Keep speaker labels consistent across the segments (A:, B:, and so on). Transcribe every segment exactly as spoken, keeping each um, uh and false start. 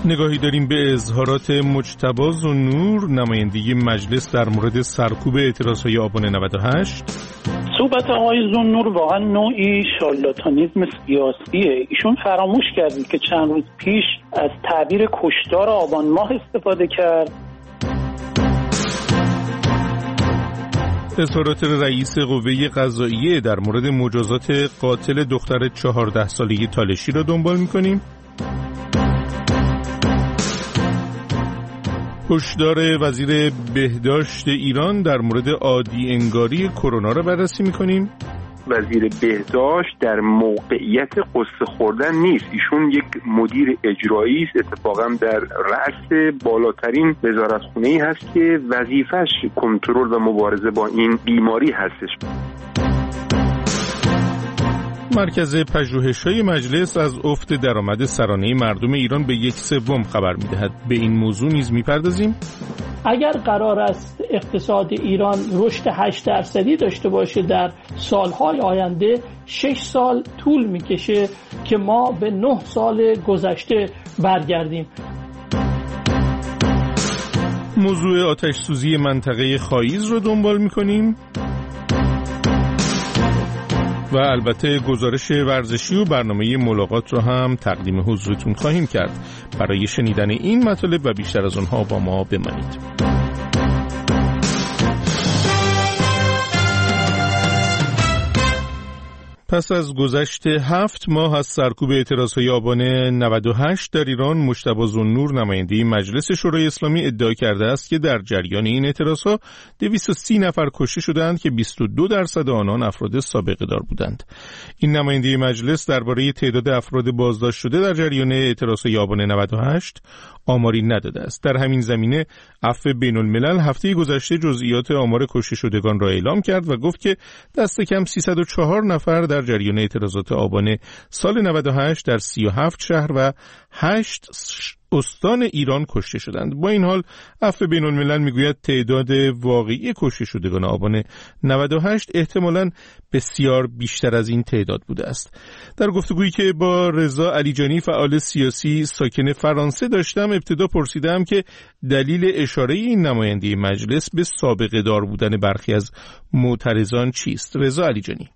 A: نگاهی داریم به اظهارات مجتبی ذوالنور نماینده مجلس در مورد سرکوب اعتراضهای آبان نود و هشت.
B: صحبت آقای ذوالنور واقعا نوعی شارلاتانیسم سیاسیه. ایشون فراموش کردید که چند روز پیش از تعبیر کشتار آبان ماه استفاده کرد.
A: اظهارات رئیس قوه قضاییه در مورد مجازات قاتل دختر چهارده سالگی تالشی را دنبال می‌کنیم. هشدار وزیر بهداشت ایران در مورد عادی انگاری کرونا را بررسی می‌کنیم.
C: وزیر بهداشت در موقعیت قصه خوردن نیست. ایشون یک مدیر اجرایی است، اتفاقا در رأس بالاترین وزارتخونه‌ای هست که وظیفش کنترل و مبارزه با این بیماری هستش.
A: مرکز پژوهش‌های مجلس از افت درآمد سرانه مردم ایران به یک سوم خبر می‌دهد. به این موضوع نیز می‌پردازیم.
D: اگر قرار است اقتصاد ایران رشد هشت درصدی داشته باشه در سالهای آینده، شش سال طول می‌کشه که ما به نه سال گذشته برگردیم.
A: موضوع آتش سوزی منطقه خاییز رو دنبال می‌کنیم. و البته گزارش ورزشی و برنامه ملاقات رو هم تقدیم حضورتون خواهیم کرد. برای شنیدن این مطالب و بیشتر از اونها با ما بمانید. پس از گذشت هفت ماه از سرکوب اعتراضهای آبان نود و هشت در ایران، مجتبی ذوالنور نماینده مجلس شورای اسلامی ادعا کرده است که در جریان این اعتراضها دویست و سی نفر کشته شدند که بیست و دو درصد آنان افراد سابقه دار بودند. این نماینده مجلس درباره تعداد افراد بازداشت شده در جریان اعتراضهای آبان نود و هشت آماری نداده است. در همین زمینه عفو بین الملل هفته گذشته جزئیات آمار کشته شدگان را اعلام کرد و گفت که دست کم سیصد و چهار نفر در جریان اعتراضات آبان سال نود و هشت در سی و هفت شهر و هشت استان ایران کشته شدند. با این حال عفو بین الملل میگوید تعداد واقعی کشته شدگان آبان نود و هشت احتمالاً بسیار بیشتر از این تعداد بوده است. در گفتگویی که با رضا علیجانی فعال سیاسی ساکن فرانسه داشتم، ابتدا پرسیدم که دلیل اشاره این نماینده مجلس به سابقه دار بودن برخی از معترضان چیست؟ رضا علیجانی: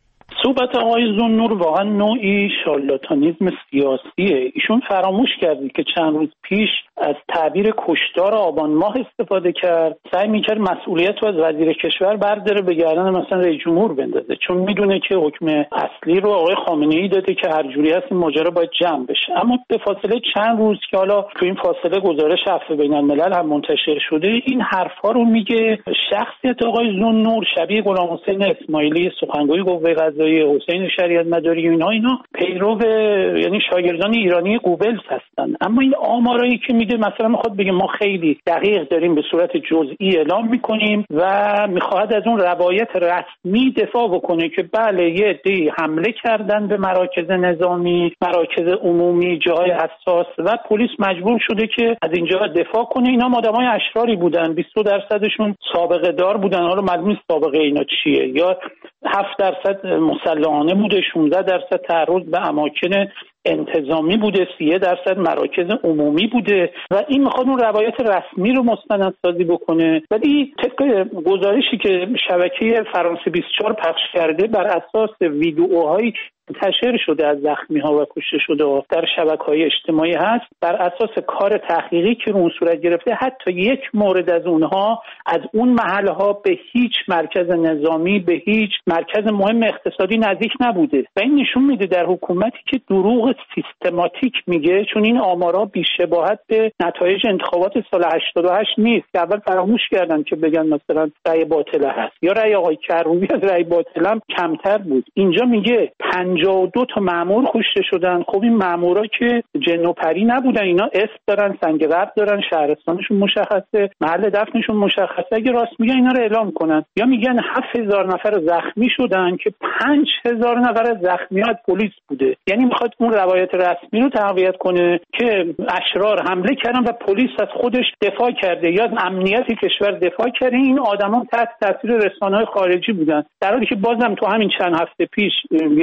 B: صحبت آقای ذوالنور واقعا نوعی شارلاتانیسم سیاسیه. ایشون فراموش کردید که چند روز پیش از تعبیر کشتار آبان ماه استفاده کرد. سعی میکرد مسئولیت رو از وزیر کشور برداره به گردن مثلا رئیس جمهور بندازه، چون میدونه که حکم اصلی رو آقای خامنه‌ای داده که هر جوری هست این ماجرا باید جمع بشه. اما به فاصله چند روز که حالا تو این فاصله گزارش عفو بین الملل هم منتشر شده، این حرفا رو میگه. شخصیت آقای ذوالنور شبیه غلام حسین اسماعیلی سخنگوی قوه قضاییه، حسین شریعت مداری و اینا اینا پیرو یعنی شاگردان ایرانی گوبلز هستن. اما این آمارایی که میده مثلا میخواد بگه ما خیلی دقیق داریم به صورت جزئی اعلام میکنیم و میخواد از اون روایت رسمی دفاع بکنه که بله یه عده‌ای حمله کردن به مراکز نظامی، مراکز عمومی، جاهای حساس و پلیس مجبور شده که از اینجا دفاع کنه. اینا آدمای اشراری بودن، بیست درصدشون سابقه دار بودن. حالا معلوم نیست سابقه اینا چیه، یا هفت درصد مسلحانه بوده، شانزده درصد تعرض به اماکن انتظامی بوده، سی درصد مراکز عمومی بوده و این میخواد اون روایت رسمی رو مستندسازی بکنه. ولی طبق گزارشی که شبکه فرانسه بیست و چهار پخش کرده، بر اساس ویدئوهایی منتشر شده از زخمی‌ها و کشته شده در شبکه‌های اجتماعی هست، بر اساس کار تحقیقی که اون صورت گرفته، حتی یک مورد از اونها از اون محل‌ها به هیچ مرکز نظامی، به هیچ مرکز مهم اقتصادی نزدیک نبوده و این نشون میده در حکومتی که دروغ سیستماتیک میگه، چون این آمارا بی‌شباهت به نتایج انتخابات سال هشتاد و هشت نیست که اول فراموش کردن که بگن مثلا رأی باطله هست یا رأی آقای کروبی از رأی باطل هم کمتر بود. اینجا میگه پنجاه و دو تا مأمور کشته شدن. خب این مأمورا که جن و پری نبودن، اینا اسم دارن، سنگ قبر دارن، شهرستانشون مشخصه، محل دفنشون مشخصه. اگه راست میگن اینا رو اعلام کنن. یا میگن هفت هزار نفر زخمی شدن که پنج هزار نفر از زخمیات پلیس بوده. یعنی میخواد اون روایت رسمی رو تقویت کنه که اشرار حمله کردن و پلیس از خودش دفاع کرده یا از امنیت کشور دفاع کرده. این آدما تحت تاثیر رسانه‌های خارجی بودن، در حالی که بازم تو همین چند هفته پیش، یک ماه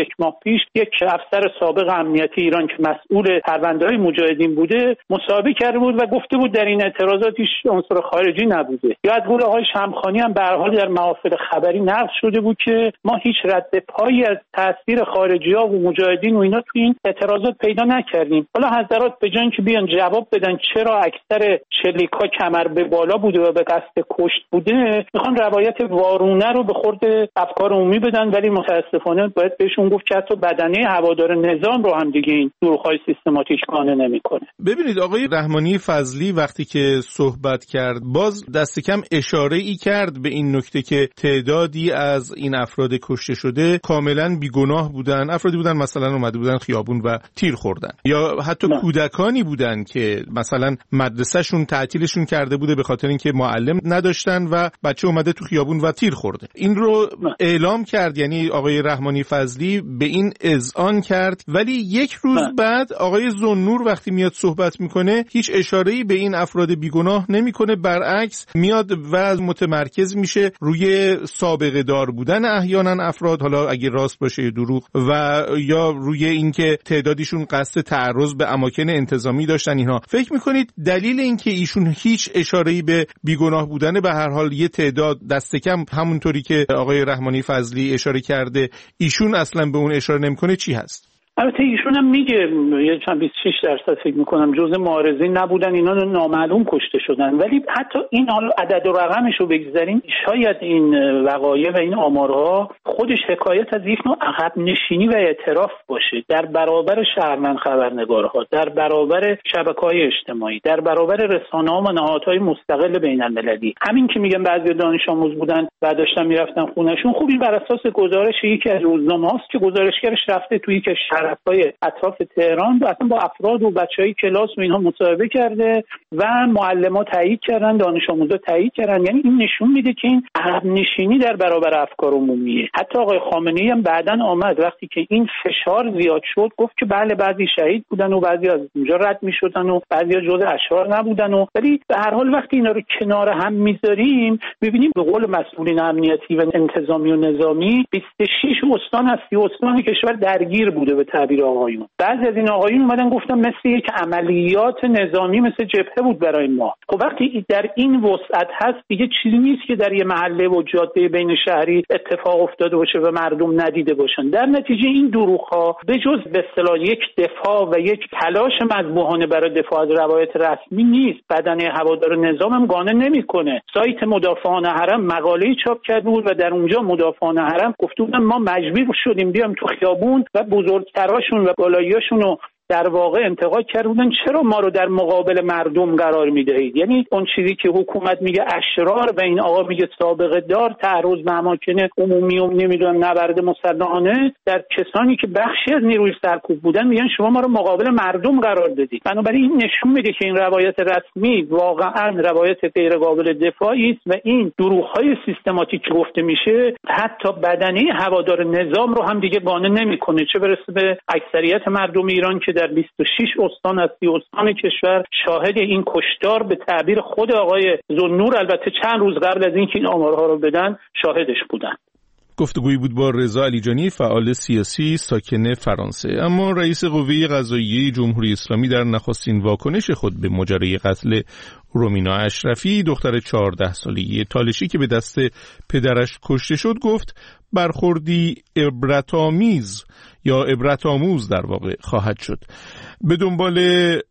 B: پیش یک افسر سابق امنیتی ایران که مسئول پرونده‌های مجاهدین بوده مصاحبه کرده بود و گفته بود در این اعتراضات هیچ عنصر خارجی نبوده. یا از قول آقای شمخانی هم به هر حال در محافل خبری نقل شده بود که ما هیچ رد پایی از تاثیر خارجی‌ها و مجاهدین و اینا تو این اعتراضات پیدا نکردیم. حالا حضرات به جای اینکه بیان جواب بدن چرا اکثر شلیک‌ها کمر به بالا بوده و به قصد کشت بوده، میخوان روایت وارونه رو به خورد افکار عمومی بدن، ولی متاسفانه باید بهشون گفت که حتی بدنه هوادار نظام رو هم دیگه این دروغ‌های سیستماتیک قانع نمی‌کنه.
A: ببینید آقای رحمانی فضلی وقتی که صحبت کرد باز دست کم اشاره‌ای کرد به این نکته که تعدادی از این افراد کشته شده کاملاً بیگناه بودن، افرادی بودن مثلا اومده بودن خیابون و تیر خوردن، یا حتی نه. کودکانی بودن که مثلا مدرسه‌شون تعطیلشون کرده بوده به خاطر اینکه معلم نداشتن و بچه اومده تو خیابون و تیر خورده. این رو نه. اعلام کرد، یعنی آقای رحمانی فضلی به این اذعان کرد، ولی یک روز نه. بعد آقای ذوالنور وقتی میاد صحبت میکنه هیچ اشاره‌ای به این افراد بیگناه نمیکنه، برعکس میاد و متمرکز میشه روی سابقه دار بودن احیانا افراد، حالا اگه راست باشه یا دروغ، و یا روی اینکه تعدادیشون قصد تعرض به اماکن انتظامی داشتن. اینها فکر میکنید دلیل اینکه ایشون هیچ اشاره‌ای به بیگناه بودن به هر حال یه تعداد دست کم همونطوری که آقای رحمانی فضلی اشاره کرده ایشون اصلا به اون اشاره نمیکنه چی هست؟
B: البته ایشون هم میگه یه چند بیست و شش درصد فکر میکنم جزء معارضین نبودن، اینا نامعلوم کشته شدن، ولی حتی این حالا عدد و رقمش رو بگذاریم شاید این وقایع و این آمارها خودش حکایت از یک نوع عقب نشینی و اعتراف باشه در برابر شهروند خبرنگارها، در برابر شبکه‌های اجتماعی، در برابر رسانه‌ها و نهادهای مستقل بین‌المللی. همین که میگم بعضی دانش آموز بودن و داشتن میرفتن خونه‌شون، خوب این بر اساس گزارش یکی از روزنامه‌هاست که گزارشگرش رفته توی یک شهرهای اطراف تهران و اصلا با افراد و بچهای کلاس و اینها مصاحبه کرده و معلم‌ها تایید کردن، دانش آموزا تایید کردن. یعنی این نشون میده که این عقب نشینی در برابر افکار عمومیه. حتی آقای خامنه‌ای هم بعداً آمد وقتی که این فشار زیاد شد گفت که بله بعضی شهید بودن و بعضی از اونجا رد میشدن و بعضی جزء اشرار نبودن، و ولی به هر حال وقتی اینا رو کنار هم میذاریم ببینیم به قول مسئولین امنیتی و انتظامی و نظامی بیست و شش استان از سی استان کشور درگیر بوده به تعبیر آقایون. بعضی از این آقایون اومدن گفتن مثل یک عملیات نظامی مثل جبهه بود برای ما. خب وقتی در این وسعت هست دیگه چیزی نیست که در یه محله و جاده بین شهری اتفاق افتاده باشه و مردم ندیده باشن. در نتیجه این دروغ‌ها به جز به اصطلاح یک دفاع و یک تلاش مذبوحانه برای دفاع از روایت رسمی نیست. بدنه هوادار نظام هم قانع نمی‌کنه. سایت مدافعان حرم مقاله‌ای چاپ کرده بود و در اونجا مدافعان حرم گفته بودن ما مجبور شدیم بیام تو خیابون و بزرگتراشون و بالاییاشون رو در واقع انتقاد کردن چرا ما رو در مقابل مردم قرار میدهید. یعنی اون چیزی که حکومت میگه اشرار و این آقا میگه سابقه دار، تعرض به اماکن عمومی و نمیدونم نبرد مسلحانه، در کسانی که بخشی از نیروی سرکوب بودن میگن شما ما رو مقابل مردم قرار دادید. بنابراین این نشون میده که این روایت رسمی واقعا روایت غیر قابل دفاعی است و این دروغ‌های سیستماتیک که گفته میشه حتی بدنه هوادار نظام رو هم دیگه قانع نمیکنه، چه برسه به اکثریت مردم ایران که در بیست و شش استان از سی استان کشور شاهد این کشتار به تعبیر خود آقای ذوالنور البته چند روز قبل از اینکه این آمارها رو بدن شاهدش بودن.
A: گفتگویی بود با رضا علیجانی، فعال سیاسی ساکن فرانسه. اما رئیس قوه قضاییه جمهوری اسلامی در نخستین واکنش خود به ماجرای قتل رومینا اشرفی دختر چهارده سالگی تالشی که به دست پدرش کشته شد گفت برخوردی عبرت‌آمیز یا عبرت‌آموز در واقع خواهد شد. به دنبال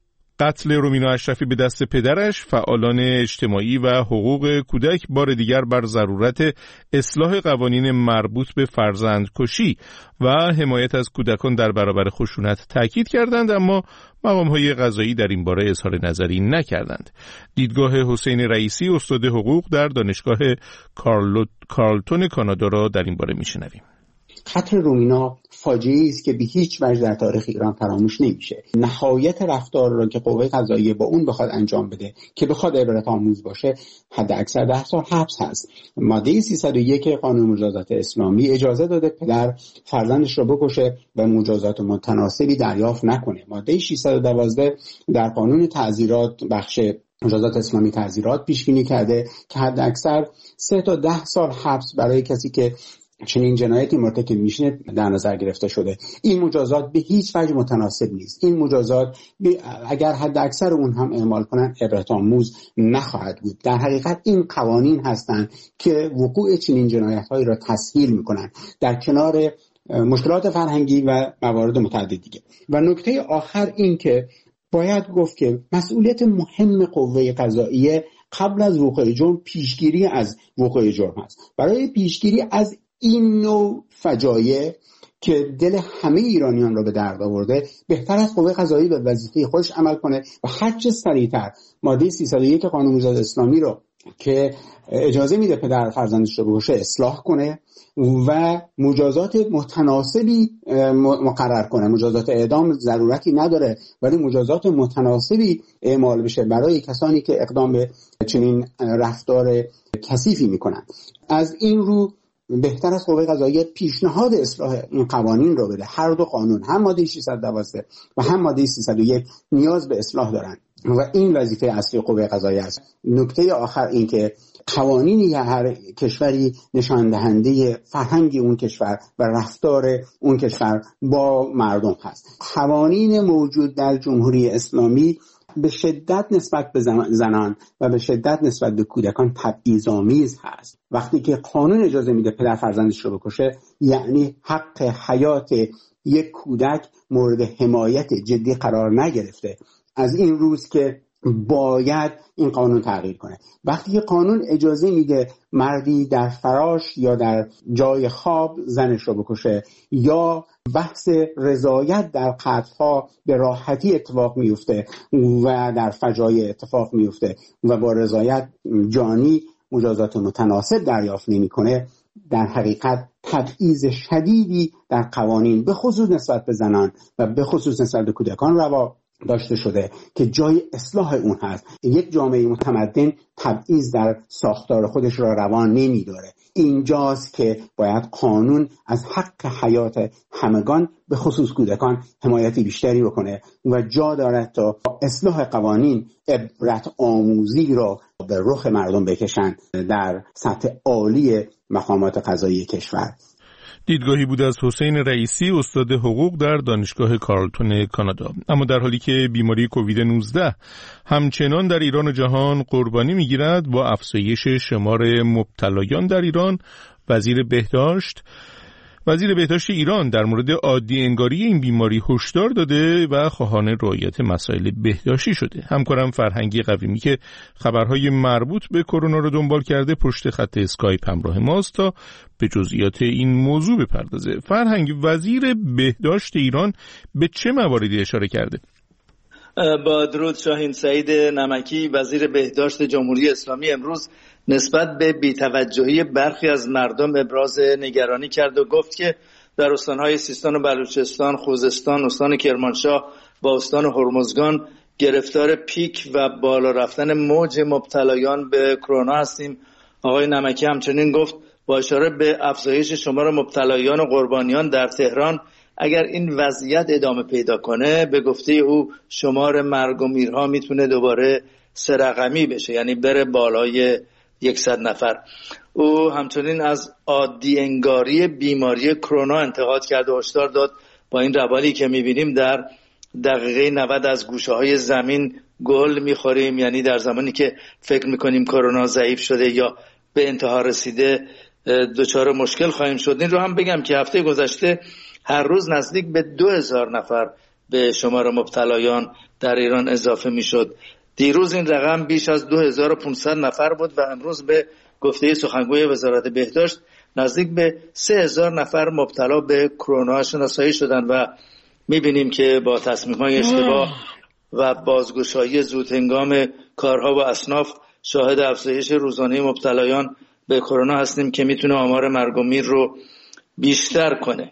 A: قتل رومینا اشرفی به دست پدرش، فعالان اجتماعی و حقوق کودک بار دیگر بر ضرورت اصلاح قوانین مربوط به فرزندکشی و حمایت از کودکان در برابر خشونت تاکید کردند، اما مقام‌های قضایی در این باره اظهار نظری نکردند. دیدگاه حسین رئیسی استاد حقوق در دانشگاه کارلتون کانادا را در این باره میشنویم.
E: قتل رومینا فاجعه‌ای است که به هیچ وجه در تاریخ ایران فراموش نمیشه. نهایت رفتار را که قوه قضاییه با اون بخواد انجام بده که بخواد عبرت آموز باشه حد اکثر ده سال حبس هست. ماده سیصد و یک قانون مجازات اسلامی اجازه داده پدر فرزندش را بکشه و مجازات متناسبی دریافت نکنه. ماده ششصد و دوازده در قانون تعزیرات بخش مجازات اسلامی تعزیرات پیش بینی کرده که حد اکثر سه تا ده سال حبس برای کسی که چنین جنایتی مرتکب میشه در نظر گرفته شده. این مجازات به هیچ وجه متناسب نیست. این مجازات اگر حد اکثر اون هم اعمال کنن عبرت آموز نخواهد بود. در حقیقت این قوانین هستند که وقوع چنین جنایت‌هایی را تسهیل میکنن در کنار مشکلات فرهنگی و موارد متعدد دیگه. و نکته آخر این که باید گفت که مسئولیت مهم قوه قضاییه قبل از وقوع جرم پیشگیری از وقوع جرم هست. برای پیشگیری از این نوع فجایع که دل همه ایرانیان را به درد آورده، بهتر از قوه قضاییه به وظیفه خودش عمل کنه و هرچه سریعتر ماده سیصد و یک قانون مجازات اسلامی رو که اجازه میده پدر فرزندش رو بکشه اصلاح کنه و مجازات متناسبی مقرر کنه. مجازات اعدام ضرورتی نداره، ولی مجازات متناسبی اعمال بشه برای کسانی که اقدام به چنین رفتار کثیفی میکنن. از این رو بهتر از قوه قضاییه پیشنهاد اصلاح این قوانین رو بده. هر دو قانون، هم ماده ششصد و دوازده و هم ماده سیصد و یک، نیاز به اصلاح دارن و این وظیفه اصلی قوه قضاییه است. نکته آخر این که قوانین هر کشوری نشان دهنده فرهنگ اون کشور و رفتار اون کشور با مردم هست. قوانین موجود در جمهوری اسلامی به شدت نسبت به زنان و به شدت نسبت به کودکان تبعیض‌آمیز هست. وقتی که قانون اجازه میده پدر فرزندش رو بکشه، یعنی حق حیات یک کودک مورد حمایت جدی قرار نگرفته. از این روز که باید این قانون تغییر کنه. وقتی که قانون اجازه میده مردی در فراش یا در جای خواب زنش رو بکشه، یا بحث رضایت در قتل‌ها به راحتی اتفاق میفته و در فجایع اتفاق میفته و با رضایت جانی مجازات متناسب دریافت نمی‌کنه، در حقیقت تبعیض شدیدی در قوانین به خصوص نسبت به زنان و به خصوص نسبت به کودکان روا داشته شده که جای اصلاح اون هست. یک جامعه متمدن تبعیض در ساختار خودش را روان نمی داره. اینجاست که باید قانون از حق حیات همگان به خصوص کودکان حمایتی بیشتری بکنه و جا دارد تا اصلاح قوانین عبرت آموزی را به رخ مردم بکشن در سطح عالی مقامات قضایی کشور.
A: دیدگاهی بود از حسین رئیسی، استاد حقوق در دانشگاه کارلتون کانادا. اما در حالی که بیماری کووید نوزده همچنان در ایران و جهان قربانی می‌گیرد، با افزایش شمار مبتلایان در ایران، وزیر بهداشت وزیر بهداشت ایران در مورد عادی انگاری این بیماری هشدار داده و خواهان رعایت مسائل بهداشتی شده. همکارم فرهنگی قویمی که خبرهای مربوط به کرونا رو دنبال کرده پشت خط اسکایپ همراه ماست تا به جزئیات این موضوع بپردازه. فرهنگ، وزیر بهداشت ایران به چه مواردی اشاره کرده؟
F: با درود شاهین. سعید نمکی وزیر بهداشت جمهوری اسلامی امروز نسبت به بی‌توجهی برخی از مردم ابراز نگرانی کرد و گفت که در استان‌های سیستان و بلوچستان، خوزستان، استان کرمانشاه با استان هرمزگان گرفتار پیک و بالا رفتن موج مبتلایان به کرونا هستیم. آقای نمکی همچنین گفت با اشاره به افزایش شمار مبتلایان و قربانیان در تهران، اگر این وضعیت ادامه پیدا کنه، به گفته او شمار مرگ و میرها میتونه دوباره سه رقمی بشه، یعنی بره بالای یکصد نفر. او همچنین از عادی انگاری بیماری کرونا انتقاد کرد و هشدار داد با این روالی که میبینیم در دقیقه نود از گوشه های زمین گل میخوریم، یعنی در زمانی که فکر میکنیم کرونا ضعیف شده یا به انتها رسیده دچار مشکل خواهیم شد. این رو هم بگم که هفته گذشته هر روز نزدیک به دو هزار نفر به شمار مبتلایان در ایران اضافه میشد. دیروز این رقم بیش از دو هزار و پانصد نفر بود و امروز به گفته سخنگوی وزارت بهداشت نزدیک به سه هزار نفر مبتلا به کرونا شناسایی شدند و میبینیم که با تصمیم‌های اشتباه و بازگشایی زودهنگام کارها و اصناف شاهد افزایش روزانه مبتلایان به کرونا هستیم که میتونه آمار مرگ و میر رو بیشتر کنه.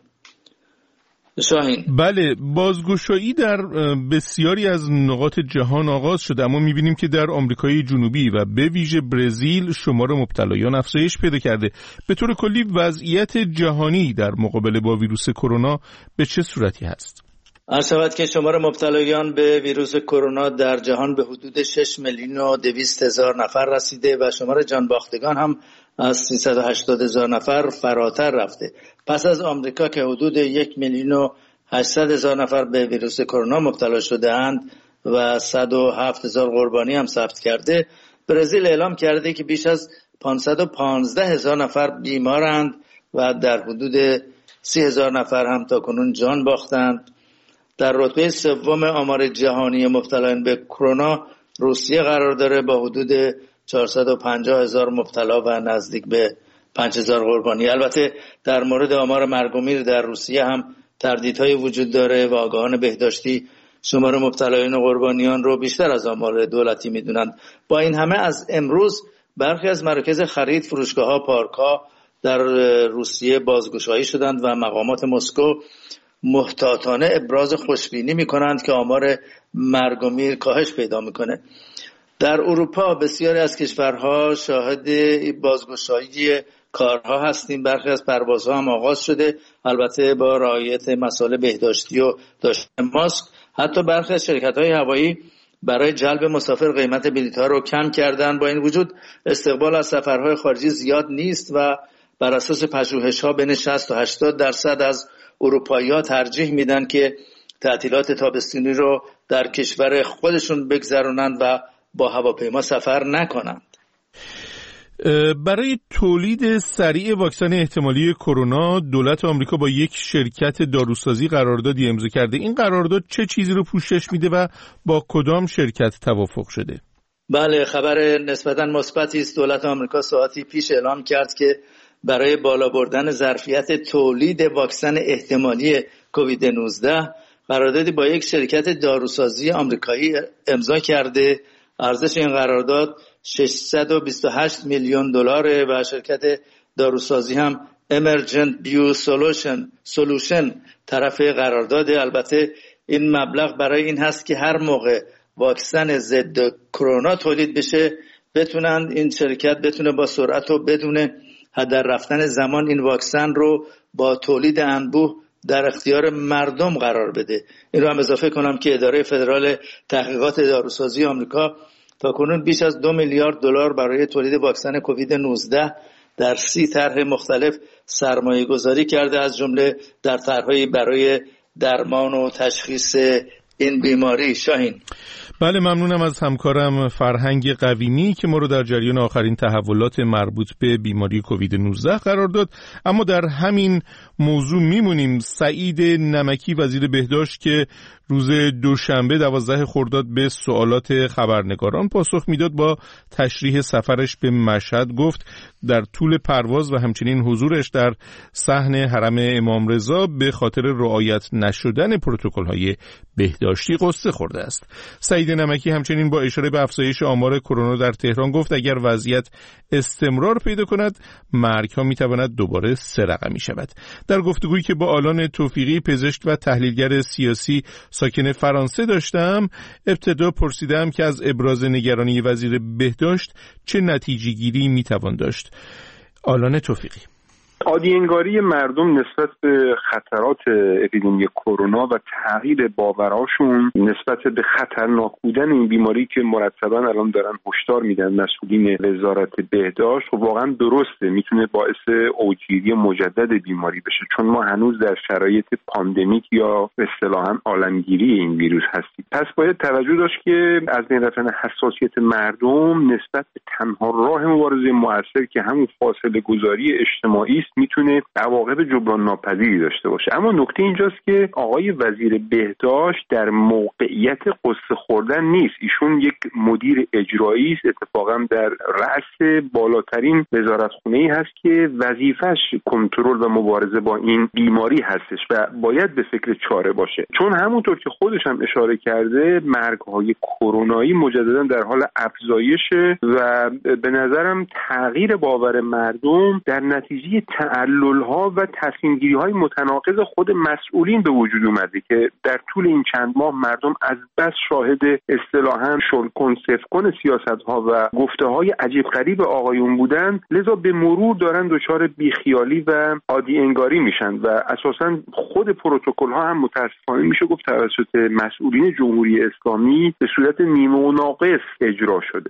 F: شاهین.
A: بله، بازگشایی در بسیاری از نقاط جهان آغاز شده، اما میبینیم که در آمریکای جنوبی و به ویژه برزیل شمار مبتلایان افزایش پیدا کرده. به طور کلی وضعیت جهانی در مقابله با ویروس کرونا به چه صورتی هست؟
F: عرض شود که شمار مبتلایان به ویروس کرونا در جهان به حدود شش میلیون و دویست هزار نفر رسیده و شمار جانباختگان هم از سیصد و هشتاد هزار نفر فراتر رفته. پس از آمریکا که حدود یک میلیون و هشتصد هزار نفر به ویروس کرونا مبتلا شده اند و صد و هفت هزار قربانی هم ثبت کرده، برزیل اعلام کرده که بیش از پانصد و پانزده هزار نفر بیمارند و در حدود سی هزار نفر هم تا کنون جان باختند. در رتبه سوم آمار جهانی مبتلایان به کرونا روسیه قرار داره با حدود چهارصد و پنجاه هزار مبتلا و نزدیک به پنج هزار قربانی. البته در مورد آمار مرگ و میر در روسیه هم تردیدهای وجود داره و آگاهان بهداشتی شمار مبتلایان و قربانیان رو بیشتر از آمار دولتی میدونند. با این همه از امروز برخی از مراکز خرید، فروشگاه‌ها، پارک‌ها در روسیه بازگشایی شدند و مقامات مسکو محتاطانه ابراز خوشبینی می‌کنند که آمار مرگ و میر کاهش پیدا می‌کنه. در اروپا بسیاری از کشورها شاهد بازگشایی کارها هستیم. برخی از پروازها هم آغاز شده، البته با رعایت مسائل بهداشتی و داشتن ماسک. حتی برخی از شرکت‌های هوایی برای جلب مسافر قیمت بلیط‌ها رو کم کردن. با این وجود استقبال از سفرهای خارجی زیاد نیست و بر اساس پژوهش‌ها بین شصت تا هشتاد درصد از اروپایی‌ها ترجیح میدن که تعطیلات تابستانی رو در کشور خودشون بگذرونند و با هواپیما سفر نکنند.
A: برای تولید سریع واکسن احتمالی کرونا دولت آمریکا با یک شرکت داروسازی قراردادی امضا کرده. این قرارداد چه چیزی رو پوشش میده و با کدام شرکت توافق شده؟
F: بله، خبر نسبتاً مثبتی است. دولت آمریکا ساعتی پیش اعلام کرد که برای بالا بردن ظرفیت تولید واکسن احتمالی کووید نوزده قراردادی با یک شرکت داروسازی آمریکایی امضا کرده. ارزش این قرارداد ششصد و بیست و هشت میلیون دلاره و شرکت داروسازی هم Emergent Biosolution طرف قرارداد. البته این مبلغ برای این هست که هر موقع واکسن ضد کرونا تولید بشه بتونن این شرکت بتونه با سرعت و بدون هدر رفتن زمان این واکسن رو با تولید انبوه در اختیار مردم قرار بده. این رو هم اضافه کنم که اداره فدرال تحقیقات داروسازی آمریکا تا کنون بیش از دو میلیارد دلار برای تولید واکسن کووید نوزده در سی طرح مختلف سرمایه گذاری کرده، از جمله در طرح‌های برای درمان و تشخیص این بیماری. شاهین.
A: بله، ممنونم از همکارم فرهنگ قویمی که ما رو در جریان آخرین تحولات مربوط به بیماری کووید نوزده قرار داد. اما در همین موضوع میمونیم. سعید نمکی وزیر بهداشت که روز دوشنبه دوازده خرداد به سوالات خبرنگاران پاسخ میداد با تشریح سفرش به مشهد گفت در طول پرواز و همچنین حضورش در صحن حرم امام رضا به خاطر رعایت نشدن پروتکل‌های بهداشتی غصه خورده است. سعید نمکی همچنین با اشاره به افزایش آمار کرونا در تهران گفت اگر وضعیت استمرار پیدا کند مرگ‌ها می‌تواند دوباره سه رقمی شود. در گفتگویی که با آلان توفیقی پزشک و تحلیلگر سیاسی ساکن فرانسه داشتم، ابتدا پرسیدم که از ابراز نگرانی وزیر بهداشت چه نتیجه گیری میتوان داشت. آلان توفیقی:
C: عادی انگاری مردم نسبت به خطرات اپیدمی کرونا و تغییر باوراشون نسبت به خطرناک بودن این بیماری که مرتبا الان دارن هشدار میدن مسئولین وزارت بهداشت، و واقعا درسته میتونه باعث اوجگیری مجدد بیماری بشه، چون ما هنوز در شرایط پاندمیک یا اصطلاحاً عالمگیری این ویروس هستیم. پس باید توجه داشت که از بین رفتن حساسیت مردم نسبت به تنها راه مبارزه مؤثر که همون فاصله گذاری اجتماعی میتونه عواقب جبران ناپذیری داشته باشه. اما نکته اینجاست که آقای وزیر بهداشت در موقعیت قصه خوردن نیست. ایشون یک مدیر اجرایی است، اتفاقا در رأس بالاترین وزارتخونه‌ای هست که وظیفش کنترل و مبارزه با این بیماری هستش و باید به فکر چاره باشه، چون همونطور که خودش هم اشاره کرده مرگ‌های کرونایی مجددا در حال افزایشه و به نظرم تغییر باور مردم در نتیجه تعلل‌ها و تصمیم‌گیری‌های متناقض خود مسئولین به وجود اومده که در طول این چند ماه مردم از بس شاهد اصطلاحاً شلکن سفکن سیاست‌ها و گفته‌های عجیب غریب آقایون بودن، لذا به مرور دارن دچار بیخیالی و عادی انگاری میشن و اساساً خود پروتکل‌ها هم متأسفانه میشه گفت توسط مسئولین جمهوری اسلامی به صورت نیمه و ناقص اجرا شده.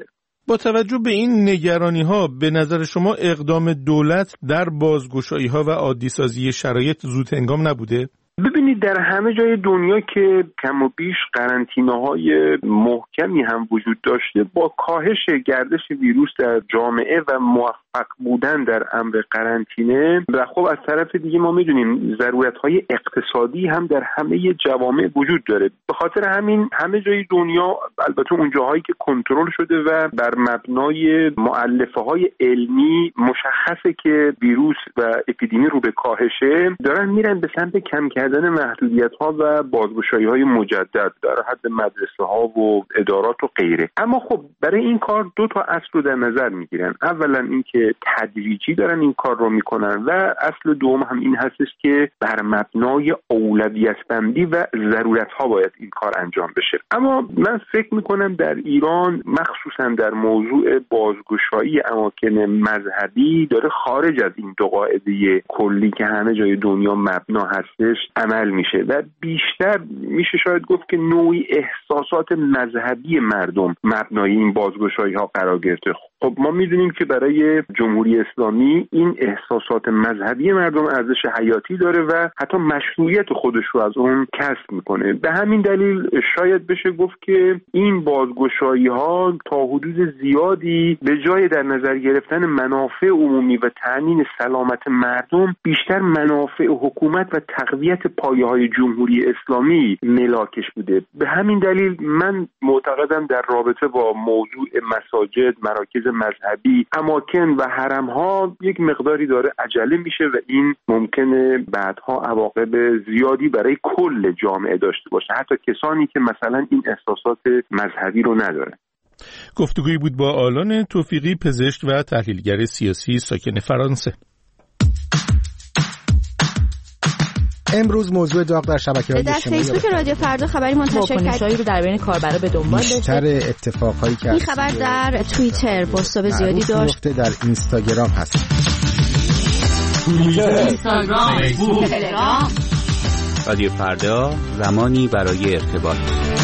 A: با توجه به این نگرانی‌ها به نظر شما اقدام دولت در بازگشایی‌ها و عادی‌سازی شرایط زود هنگام نبوده؟
C: ببینید در همه جای دنیا که کم و بیش قرنطینه‌های محکمی هم وجود داشته، با کاهش گردش ویروس در جامعه و موفق بودن در امر قرنطینه و خب از طرف دیگه ما میدونیم ضرورت‌های اقتصادی هم در همه جوامع وجود داره. به خاطر همین همه جای دنیا، البته اون جاهایی که کنترل شده و بر مبنای مؤلفه‌های علمی مشخصه که ویروس و اپیدمی رو به کاهشه، دارن میرن به سمت کم کردن محدودیت‌ها و بازگشایی‌های مجدد در حد مدرسه‌ها و ادارات و غیره. اما خب برای این کار دو تا اصل رو در نظر میگیرن. اولا اینکه تدریجی دارن این کار رو میکنن و اصل دوم هم این هستش که بر مبنای اولویت بندی و ضرورت‌ها باید این کار انجام بشه. اما من فکر میکنم در ایران مخصوصا در موضوع بازگشایی اماکن مذهبی داره خارج از این دو قاعده کلی که همه جای دنیا مبنا هستش عمل میشه و بیشتر میشه شاید گفت که نوعی احساسات مذهبی مردم مبنای این بازگشایی‌ها قرار گرفته. خب ما میدونیم که برای جمهوری اسلامی این احساسات مذهبی مردم ارزش حیاتی داره و حتی مشروعیت خودش رو از اون کسب میکنه. به همین دلیل شاید بشه گفت که این بازگشایی‌ها تا حدود زیادی به جای در نظر گرفتن منافع عمومی و تأمین سلامت مردم، بیشتر منافع حکومت و تقویت پایه‌های جمهوری اسلامی ملاکش بوده. به همین دلیل من معتقدم در رابطه با موضوع مساجد، مراکز مذهبی، اماکن و حرم‌ها یک مقداری داره عجله میشه و این ممکنه بعدها عواقب زیادی برای کل جامعه داشته باشه، حتی کسانی که مثلا این احساسات مذهبی رو ندارن.
A: گفتگویی بود با آلان توفیقی، پزشک و تحلیلگر سیاسی ساکن فرانسه.
G: امروز موضوع داغ در شبکه‌های
H: در فیسبوک رادیو فردا خبری منتشر کرد
I: رو در بین کاربرا به دنبال داشته.
G: بیشتر اتفاقایی که
H: این خبر در توییتر بازتاب زیادی داشت.
G: در اینستاگرام هست.
I: اینستاگرام، فیسبوک، تلگرام.
J: رادیو فردا، زمانی برای ارتباط.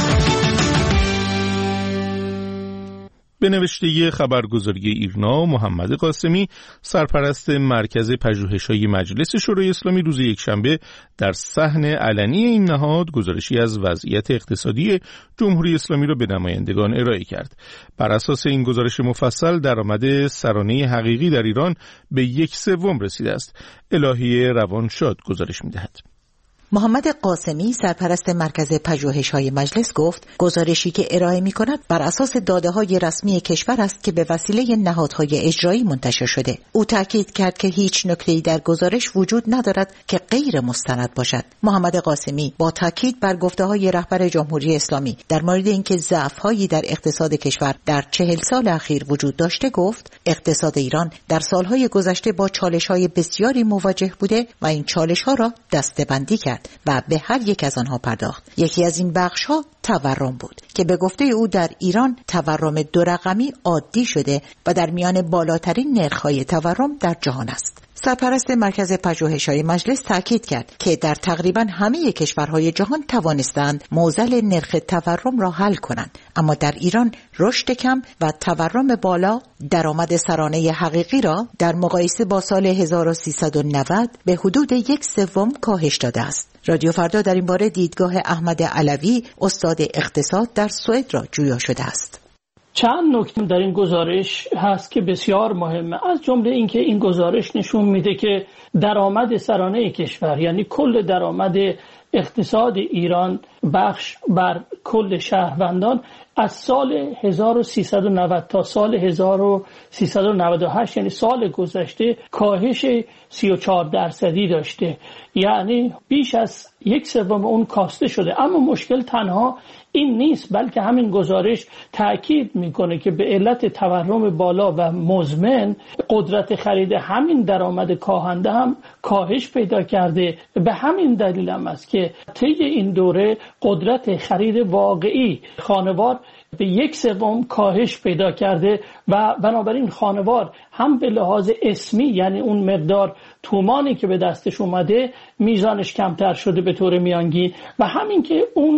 A: به نوشته خبرگزاری ایرنا، محمد قاسمی، سرپرست مرکز پژوهش‌های مجلس شورای اسلامی، روز یکشنبه در صحن علنی این نهاد گزارشی از وضعیت اقتصادی جمهوری اسلامی را به نمایندگان ارائه کرد. بر اساس این گزارش مفصل، درآمد سرانه حقیقی در ایران به یک سوم رسیده است. الهی روانشاد گزارش می‌دهد.
K: محمد قاسمی، سرپرست مرکز پژوهش‌های مجلس، گفت گزارشی که ارائه می‌کند بر اساس داده‌های رسمی کشور است که به وسیله نهادهای اجرایی منتشر شده. او تاکید کرد که هیچ نکته‌ای در گزارش وجود ندارد که غیر مستند باشد. محمد قاسمی با تاکید بر گفته‌های رهبر جمهوری اسلامی در مورد اینکه ضعف‌هایی در اقتصاد کشور در چهل سال اخیر وجود داشته گفت اقتصاد ایران در سال‌های گذشته با چالش‌های بسیاری مواجه بوده و این چالش‌ها را دسته‌بندی کرد و به هر یک از آنها پرداخت. یکی از این بخش‌ها تورم بود که به گفته او در ایران تورم دو رقمی عادی شده و در میان بالاترین نرخ‌های تورم در جهان است. سرپرست مرکز پژوهش‌های مجلس تاکید کرد که در تقریباً همه کشورهای جهان توانستند معضل نرخ تورم را حل کنند، اما در ایران رشد کم و تورم بالا درآمد سرانه حقیقی را در مقایسه با سال هزار و سیصد و نود به حدود یک سوم کاهش داده است. رادیو فردا در این باره دیدگاه احمد علوی، استاد اقتصاد در سوئد را جویا شده است.
D: چند نکته در این گزارش هست که بسیار مهمه، از جمله اینکه این گزارش نشون میده که درآمد سرانه کشور، یعنی کل درآمد اقتصاد ایران بخش بر کل شهروندان، از سال هزار و سیصد و نود تا سال هزار و سیصد و نود و هشت، یعنی سال گذشته، کاهش سی و چهار درصدی داشته، یعنی بیش از یک سوم اون کاسته شده. اما مشکل تنها این نیست، بلکه همین گزارش تأکید میکنه که به علت تورم بالا و مزمن قدرت خرید همین درآمد کاهنده هم کاهش پیدا کرده. به همین دلیل هم است که طی این دوره قدرت خرید واقعی خانوار به یک سوم کاهش پیدا کرده و بنابراین خانوار هم به لحاظ اسمی، یعنی اون مقدار تومانی که به دستش اومده میزانش کمتر شده به طور میانگین، و همین که اون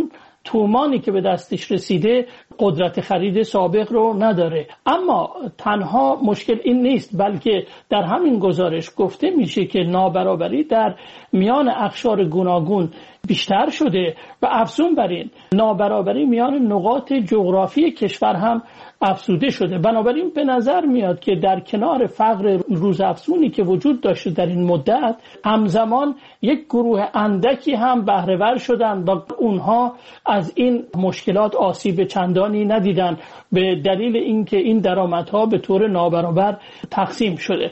D: تومانی که به دستش رسیده قدرت خرید سابق رو نداره. اما تنها مشکل این نیست، بلکه در همین گزارش گفته میشه که نابرابری در میان اقشار گوناگون بیشتر شده و افزون بر این نابرابری میان نقاط جغرافی کشور هم افزوده شده. بنابراین به نظر میاد که در کنار فقر روزافزونی که وجود داشته در این مدت، همزمان یک گروه اندکی هم بهره ور شدن و اونها از این مشکلات آسیب چندانی ندیدن به دلیل اینکه این درآمدها به طور نابرابر تقسیم شده.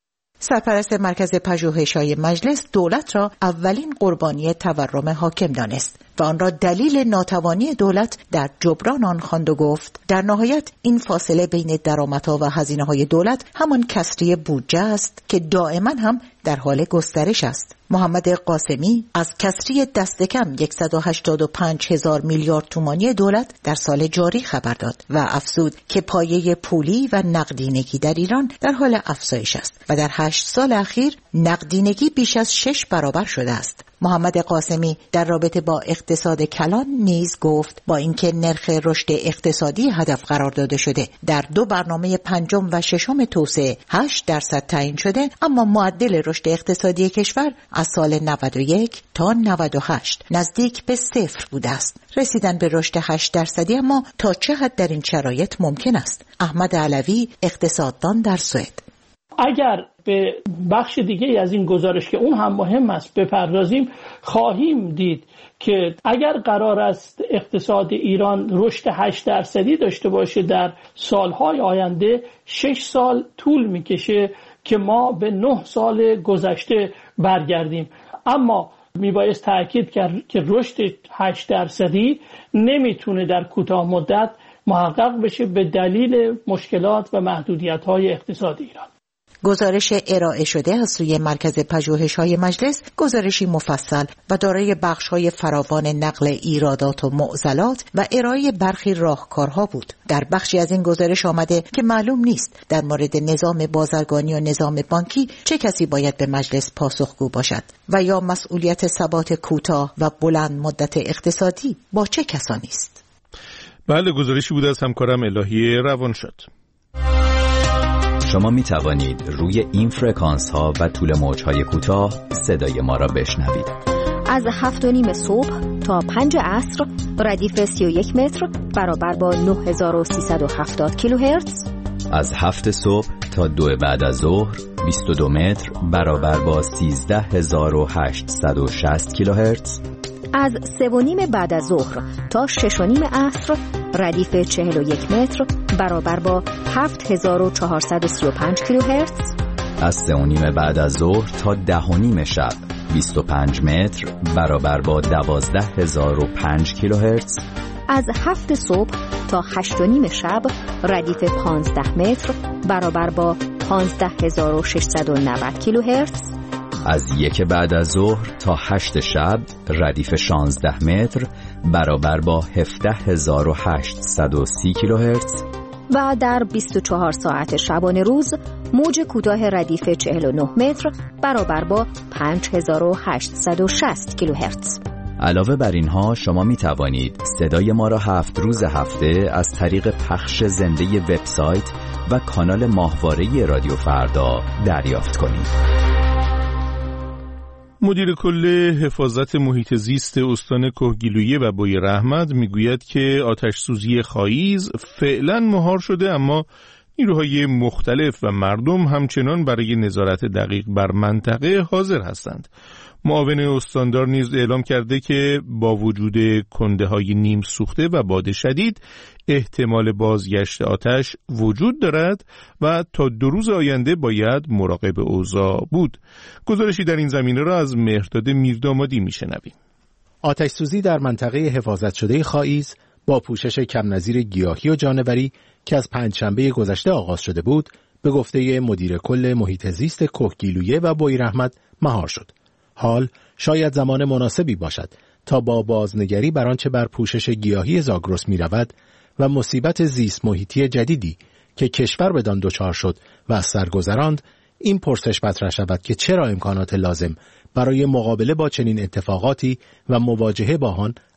K: سرپرست مرکز پژوهش‌های مجلس دولت را اولین قربانی تورم حاکم دانست و آن را دلیل ناتوانی دولت در جبران آن خواند و گفت در نهایت این فاصله بین درآمدها و هزینه‌های دولت همان کسری بودجه است که دائما هم در حال گسترش است. محمد قاسمی از کسری دست کم صد و هشتاد و پنج هزار میلیارد تومانی دولت در سال جاری خبر داد و افزود که پایه پولی و نقدینگی در ایران در حال افزایش است و در هشت سال اخیر نقدینگی بیش از شش برابر شده است. محمد قاسمی در رابطه با اقتصاد کلان نیز گفت با اینکه نرخ رشد اقتصادی هدف قرار داده شده در دو برنامه پنجم و ششم توسعه هشت درصد تعیین شده، اما معدل رشد اقتصادی کشور از سال نود و یک تا نود و هشت نزدیک به صفر بوده است. رسیدن به رشد هشت درصدی اما تا چه حد در این شرایط ممکن است؟ احمد علوی، اقتصاددان در سوئد:
D: اگر به بخش دیگه از این گزارش که اون هم مهم است بپردازیم، خواهیم دید که اگر قرار است اقتصاد ایران رشد هشت درصدی داشته باشه در سالهای آینده، شش سال طول میکشه که ما به نه سال گذشته برگردیم. اما میبایست تأکید کرد که رشد هشت درصدی نمیتونه در کوتاه مدت محقق بشه به دلیل مشکلات و محدودیت‌های اقتصاد ایران.
K: گزارش ارائه شده از سوی مرکز پژوهش‌های مجلس گزارشی مفصل و دارای بخش‌های فراوان نقل ایرادات و معضلات و ارائه برخی راهکارها بود. در بخشی از این گزارش آمده که معلوم نیست در مورد نظام بازرگانی و نظام بانکی چه کسی باید به مجلس پاسخگو باشد و یا مسئولیت ثبات کوتاه و بلند مدت اقتصادی با چه کسانی است.
A: بله، گزارشی بود از همکارم الهی روانشاد.
L: شما می توانید روی این فرکانس ها و طول موج های کوتاه صدای ما را بشنوید.
M: از هفت و نیم صبح تا پنج عصر ردیف سی و یک متر برابر با نه هزار و سیصد و هفتاد کیلوهرتز.
L: از هفت صبح تا دو بعد از ظهر بیست و دو متر برابر با سیزده هزار و هشتصد و شصت کیلوهرتز.
M: از سه و نیم بعد از ظهر تا شش و نیم عصر ردیف چهل و یک متر برابر با هفت هزار و چهارصد و سی و پنج کیلوهرتز.
L: از سه و نیم بعد از ظهر تا ده و نیم شب بیست و پنج متر برابر با دوازده هزار و پنج کیلوهرتز.
M: از هفت صبح تا هشت و نیم شب ردیف پانزده متر برابر با پانزده هزار و ششصد و نود کیلوهرتز.
L: از یک بعد از ظهر تا هشت شب ردیف شانزده متر برابر با هفده هزار و هشتصد و سی کیلوهرتز.
M: و در بیست و چهار ساعت شبانه روز موج کوتاه ردیف چهل و نه متر برابر با پنج هزار و هشتصد و شصت کیلوهرتز.
L: علاوه بر اینها شما می توانید صدای ما را هفت روز هفته از طریق پخش زنده وبسایت و کانال ماهواره رادیو فردا دریافت کنید.
A: مدیر کل حفاظت محیط زیست استان کهگیلویه و بوی رحمت میگوید که آتش سوزی خاییز فعلا مهار شده، اما نیروهای مختلف و مردم همچنان برای نظارت دقیق بر منطقه حاضر هستند. معاون استاندار نیز اعلام کرده که با وجود کنده‌های نیم سوخته و باد شدید احتمال بازگشت آتش وجود دارد و تا دو روز آینده باید مراقب اوضاع بود. گزارشی در این زمینه را از مهرداد میردامادی میشنویم.
G: آتش سوزی در منطقه حفاظت شده خاییز با پوشش کم نظیر گیاهی و جانوری که از پنجشنبه گذشته آغاز شده بود به گفته مدیر کل محیط زیست کهگیلویه و بوی رحمت مهار شد. حال شاید زمان مناسبی باشد تا با بازنگری بر آنچه بر پوشش گیاهی زاگرس می رود و مصیبت زیست محیطی جدیدی که کشور بدان دچار شد و از سر گذراند این پرسش مطرح شود که چرا امکانات لازم برای مقابله با چنین اتفاقاتی و مواجهه با آن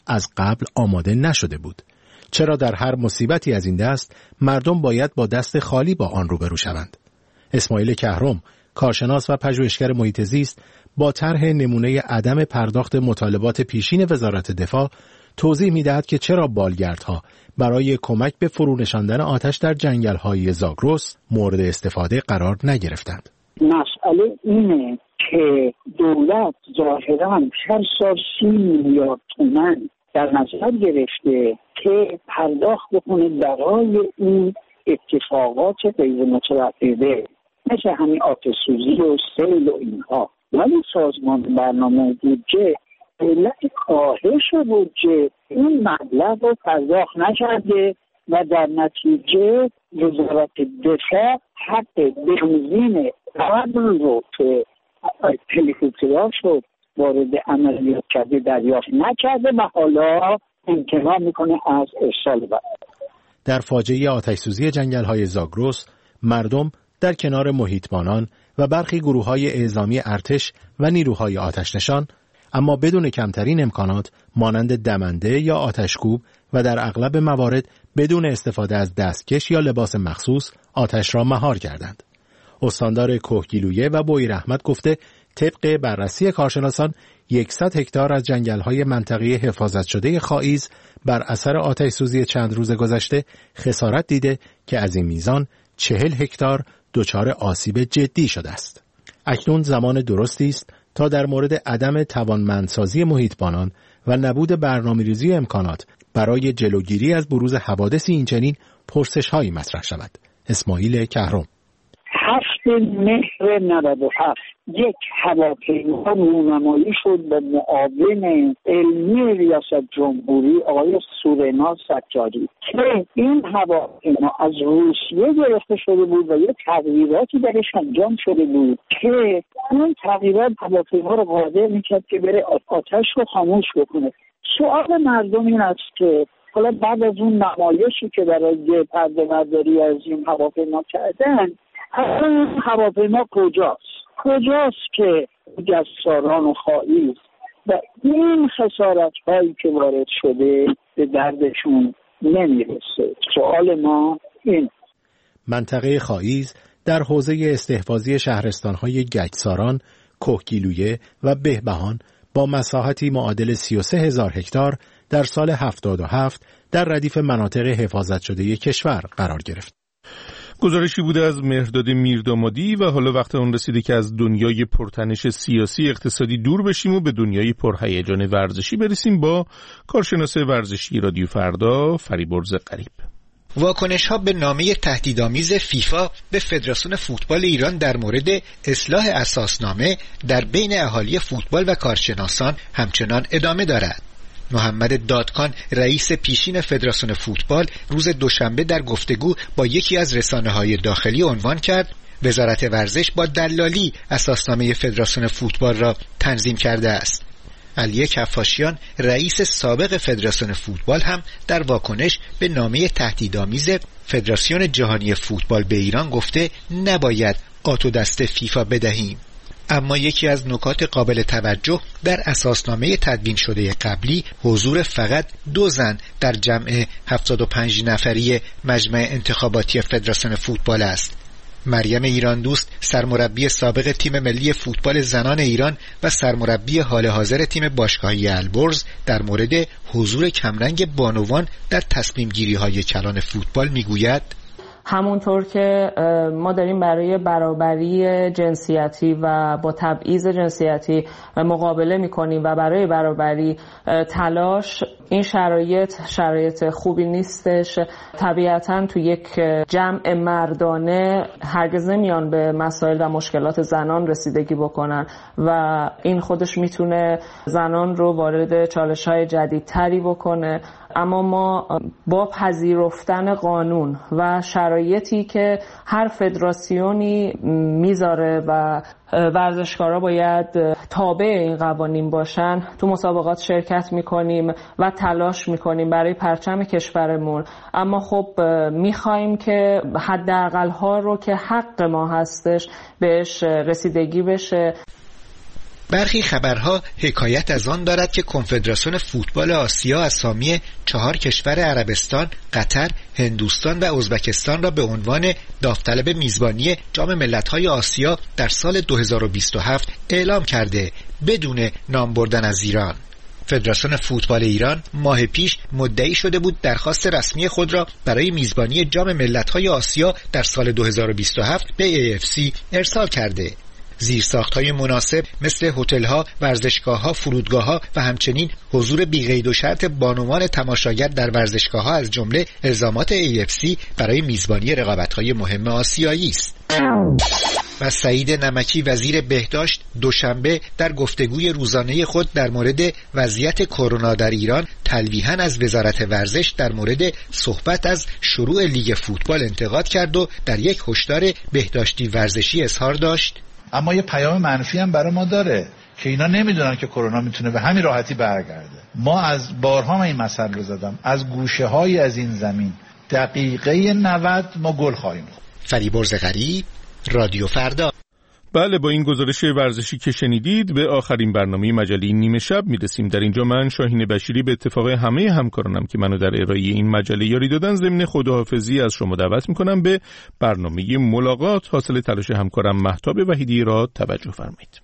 G: از قبل آماده نشده بود؟ چرا در هر مصیبتی از این دست مردم باید با دست خالی با آن روبرو شوند؟ اسماعیل کهرم، کارشناس و پژوهشگر محیط زیست، با طرح نمونه عدم پرداخت مطالبات پیشین وزارت دفاع توضیح می‌دهد که چرا بالگردها برای کمک به فرونشاندن آتش در جنگل‌های زاگرس مورد استفاده قرار نگرفتند.
B: مسئله اینه که دولت ظاهراً هر سال سی میلیارد تومان در نظر گرفته که پرداخت بکنه برای این اتفاقات غیر مترقبه مثل همین آتش سوزی و سیل و اینها، ولی سازمان برنامه بودجه علت کاهش بودجه این مبلغ رو پرداخت نکرده و در نتیجه وزارت دفاع حق بنزین قبل رو که هلیکوپترها شد وارد عملیات کرده دریافت نکرده و حالا امتناع میکنه از ارسال بعد.
G: در فاجعه آتش‌سوزی جنگل‌های زاگرس مردم در کنار محیطبانان و برخی گروه‌های اعزامی ارتش و نیروهای آتش‌نشان اما بدون کمترین امکانات مانند دمنده یا آتشکوب و در اغلب موارد بدون استفاده از دستکش یا لباس مخصوص آتش را مهار کردند. استاندار کوهگیلویه و بویراحمد گفته طبق بررسی کارشناسان صد هکتار از جنگل‌های منطقه حفاظت شده خائیز بر اثر آتش‌سوزی چند روز گذشته خسارت دیده که از این میزان چهل هکتار دچار آسیب جدی شده است. اکنون زمان درستی است تا در مورد عدم توانمندسازی محیطبانان و نبود برنامه‌ریزی و امکانات برای جلوگیری از بروز حوادث اینچنین پرسش‌هایی مطرح شود. اسماعیل کهرم.
B: هفت مهر نود و هفت یک هواپیما رونمایی شد به معاون علمی ریاست جمهوری آقای سورنا سجادی که این هواپیما از روسیه گرفته شده بود و یه تغییراتی درش انجام شده بود که اون تغییرات هواپیما رو قادر میکرد که بره آتش رو خاموش بکنه. سوال مردم این است که حالا بعد از اون نمایشی که برای پرده برداری از این هواپیما کردن اصلا هواپیما کجاست؟ کجاست که جساران و خائیز و این خسارت هایی که وارد شده به دردشون نمیرسه؟ سوال ما این.
G: منطقه خائیز در حوزه استحفاظی شهرستان‌های گچساران، کوهگیلویه و بهبهان با مساحتی معادل سی و سه هزار هکتار در سال هفتاد و هفت در ردیف مناطق حفاظت شده کشور قرار گرفت.
A: گزارشی بوده از مهرداد میردامادی و حالا وقت اون رسیده که از دنیای پرتنش سیاسی اقتصادی دور بشیم و به دنیای پرهیجان ورزشی برسیم با کارشناس ورزشی رادیو فردا فریبرز غریب.
N: واکنش‌ها به نامه تهدیدآمیز فیفا به فدراسیون فوتبال ایران در مورد اصلاح اساسنامه در بین اهالی فوتبال و کارشناسان همچنان ادامه دارد. محمد دادکان رئیس پیشین فدراسیون فوتبال روز دوشنبه در گفتگو با یکی از رسانه‌های داخلی عنوان کرد وزارت ورزش با دلالی اساسنامه فدراسیون فوتبال را تنظیم کرده است. علی کفاشیان رئیس سابق فدراسیون فوتبال هم در واکنش به نامه تهدیدآمیز فدراسیون جهانی فوتبال به ایران گفته نباید آتو دست فیفا بدهیم. اما یکی از نکات قابل توجه در اساسنامه تدوین شده قبلی حضور فقط دو زن در جمع هفتاد و پنج نفری مجمع انتخاباتی فدراسیون فوتبال است. مریم ایران دوست سرمربی سابق تیم ملی فوتبال زنان ایران و سرمربی حال حاضر تیم باشگاهی البرز در مورد حضور کمرنگ بانوان در تصمیم گیری های کلان فوتبال میگوید
O: همونطور که ما داریم برای برابری جنسیتی و با تبعیض جنسیتی مقابله میکنیم و برای برابری تلاش، این شرایط شرایط خوبی نیستش. طبیعتاً تو یک جمع مردانه هرگز نمیان به مسائل و مشکلات زنان رسیدگی بکنن و این خودش میتونه زنان رو وارد چالش‌های جدیدتری بکنه. اما ما با پذیرفتن قانون و شرایطی که هر فدراسیونی میذاره و ورزشکارا باید تابع این قوانین باشن تو مسابقات شرکت میکنیم و تلاش میکنیم برای پرچم کشورمون. اما خب میخوایم که حداقل ها رو که حق ما هستش بهش رسیدگی بشه.
N: برخی خبرها حکایت از آن دارد که کنفدراسیون فوتبال آسیا اسامی چهار کشور عربستان، قطر، هندوستان و ازبکستان را به عنوان داوطلب میزبانی جام ملت‌های آسیا در سال دو هزار و بیست و هفت اعلام کرده بدون نام بردن از ایران. فدراسیون فوتبال ایران ماه پیش مدعی شده بود درخواست رسمی خود را برای میزبانی جام ملت‌های آسیا در سال دو هزار و بیست و هفت به ای اف سی ارسال کرده. زیرساخت‌های مناسب مثل هتل‌ها، ورزشگاه‌ها، فرودگاه‌ها و همچنین حضور بی‌قید و شرط بانوان تماشاگر در ورزشگاه‌ها از جمله الزامات ای اف سی برای میزبانی رقابت‌های مهم آسیایی است. و سعید نمکی وزیر بهداشت دوشنبه در گفتگوی روزانه خود در مورد وضعیت کرونا در ایران تلویحاً از وزارت ورزش در مورد صحبت از شروع لیگ فوتبال انتقاد کرد و در یک هشدار بهداشتی ورزشی اظهار داشت:
P: اما یه پیام منفی هم برای ما داره که اینا نمیدونن که کرونا میتونه به همین راحتی برگرده. ما از بارها من این مسئله رو زدم، از گوشه های از این زمین دقیقه نود ما گل خواهیم خورد.
N: فریبرز غریب، رادیو فردا.
A: بله، با این گزارش ورزشی که شنیدید به آخرین برنامه مجله نیمه شب میرسیم. در اینجا من شاهین بشیری به اتفاق همه همکارانم که منو در ارائه این مجله یاری دادن ضمن خداحافظی از شما دعوت میکنم به برنامه ملاقات حاصل تلاش همکارم مهتاب وحیدی را توجه فرمایید.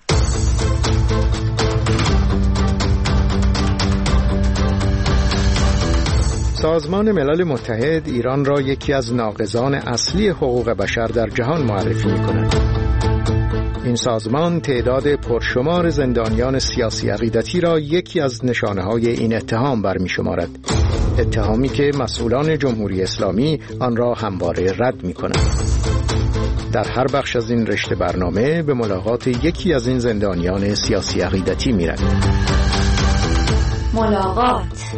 Q: سازمان ملل متحد ایران را یکی از ناقضان اصلی حقوق بشر در جهان معرفی می‌کند. این سازمان تعداد پرشمار زندانیان سیاسی عقیدتی را یکی از نشانه‌های این اتهام برمی‌شمارد. اتهامی که مسئولان جمهوری اسلامی آن را همواره رد می‌کنند. در هر بخش از این رشته برنامه به ملاقات یکی از این زندانیان سیاسی عقیدتی می‌رویم.
H: ملاقات.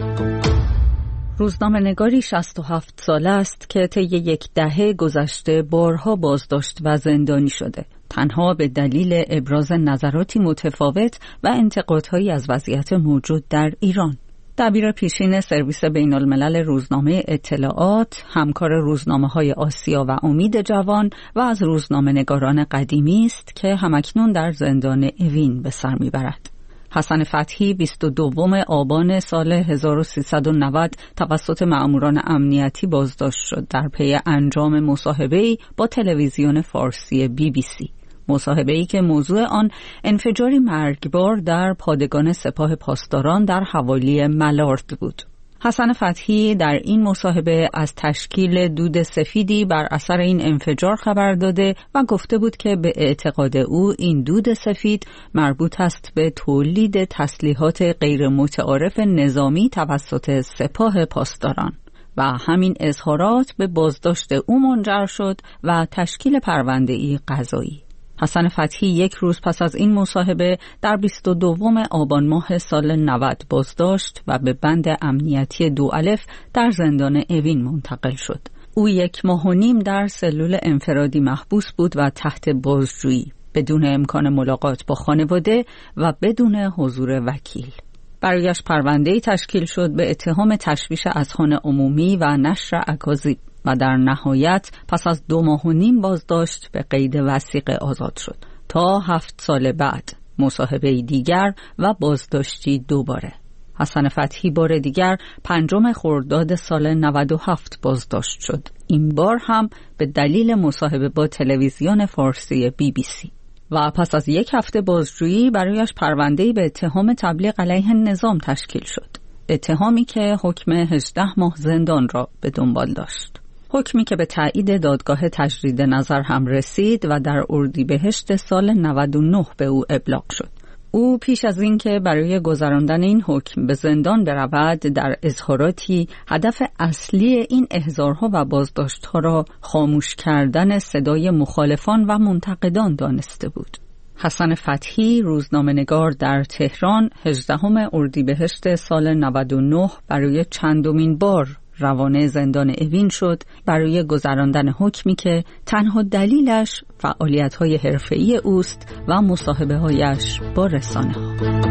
R: روزنامه‌نگاری شصت و هفت ساله است که طی یک دهه گذشته بارها بازداشت و زندانی شده، تنها به دلیل ابراز نظراتی متفاوت و انتقادهایی از وضعیت موجود در ایران. دبیر پیشین سرویس بین الملل روزنامه اطلاعات، همکار روزنامه‌های آسیا و امید جوان و از روزنامه‌نگاران قدیمی است که همکنون در زندان اوین به سر میبرد. حسن فتحی بیست و دوم آبان سال هزار و سیصد و نود توسط مأموران امنیتی بازداشت شد در پی انجام مصاحبه‌ای با تلویزیون فارسی بی بی سی. مصاحبه‌ای که موضوع آن انفجاری مرگبار در پادگان سپاه پاسداران در حوالی ملارد بود. حسن فتحی در این مصاحبه از تشکیل دود سفیدی بر اثر این انفجار خبر داده و گفته بود که به اعتقاد او این دود سفید مربوط است به تولید تسلیحات غیر متعارف نظامی توسط سپاه پاسداران و همین اظهارات به بازداشت او منجر شد و تشکیل پرونده‌ای قضایی. حسن فتحی یک روز پس از این مصاحبه در بیست و دوم آبان ماه سال نود بازداشت و به بند امنیتی دو الف در زندان اوین منتقل شد. او یک ماه و نیم در سلول انفرادی محبوس بود و تحت بازجویی، بدون امکان ملاقات با خانواده و بدون حضور وکیل. برایش پرونده‌ای تشکیل شد به اتهام تشویش اذهان عمومی و نشر اکاذیب و در نهایت پس از دو ماه و نیم بازداشت به قید وثیقه آزاد شد تا هفت سال بعد مصاحبه دیگر و بازداشتی دوباره. حسن فتحی بار دیگر پنجم خرداد سال نود و هفت بازداشت شد، این بار هم به دلیل مصاحبه با تلویزیون فارسی بی بی سی و پس از یک هفته بازجویی برایش پرونده‌ای به اتهام تبلیغ علیه نظام تشکیل شد، اتهامی که حکم هجده ماه زندان را به دنبال داشت. حکمی که به تایید دادگاه تجدید نظر هم رسید و در اردیبهشت سال نود و نه به او ابلاغ شد. او پیش از اینکه برای گذراندن این حکم به زندان برود در اظهاراتی هدف اصلی این احضارها و بازداشت‌ها را خاموش کردن صدای مخالفان و منتقدان دانسته بود. حسن فتحی روزنامه‌نگار در تهران هجدهم اردیبهشت سال نود و نه برای چندمین بار روانه زندان اوین شد برای گذراندن حکمی که تنها دلیلش فعالیت‌های حرفه‌ای اوست و مصاحبه‌هایش با رسانه‌ها.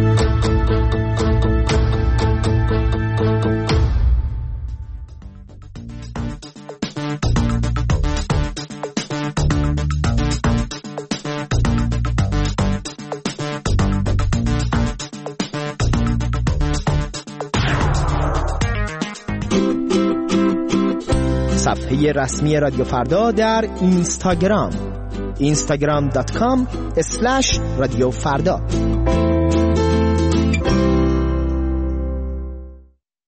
S: صفحه رسمی رادیو فردا در اینستاگرام اینستاگرام دات کام اسلش رادیو فردا.